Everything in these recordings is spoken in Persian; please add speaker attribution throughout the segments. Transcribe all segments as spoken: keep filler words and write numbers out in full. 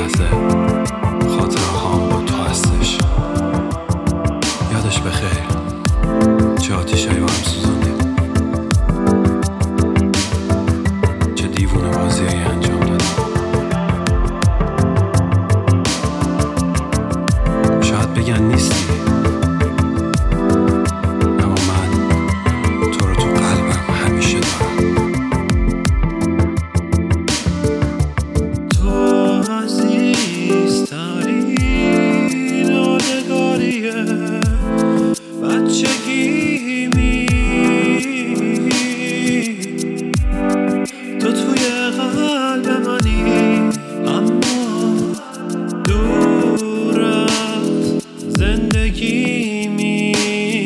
Speaker 1: لحظه خاطره هام با تو هستش. یادش بخیر چه آتیشایی با هم سوزوندیم، چه دیوونه بازیایی انجام دادیم. شاید بگن نیستی، اما من تو رو تو قلبم همیشه دارم.
Speaker 2: تو عزیزترین یادگاریه بچگیمی، تو توی قلب منی اما دور از زندگیمی.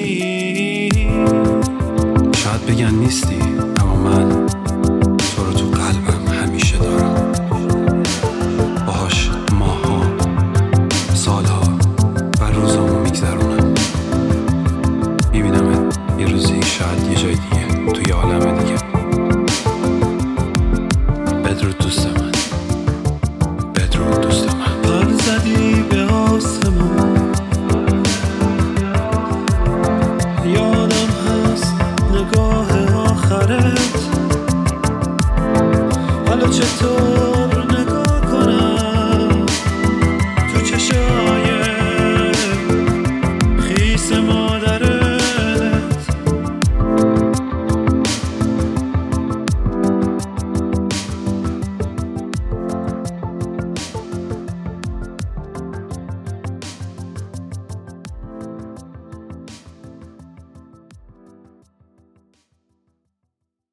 Speaker 1: شاید بگن نیستی، اما من تو رو تو قلبم همیشه دارم. باهاش ماها، سالها و روزامو میگذرونم. میبینمت یه روزی، شاید یه جای دیگه، توی عالم دیگه. بدرود دوست من، بدرود دوست من.
Speaker 2: پر زدی به آسمون، یادم هست نگاه آخرت. حالا چطور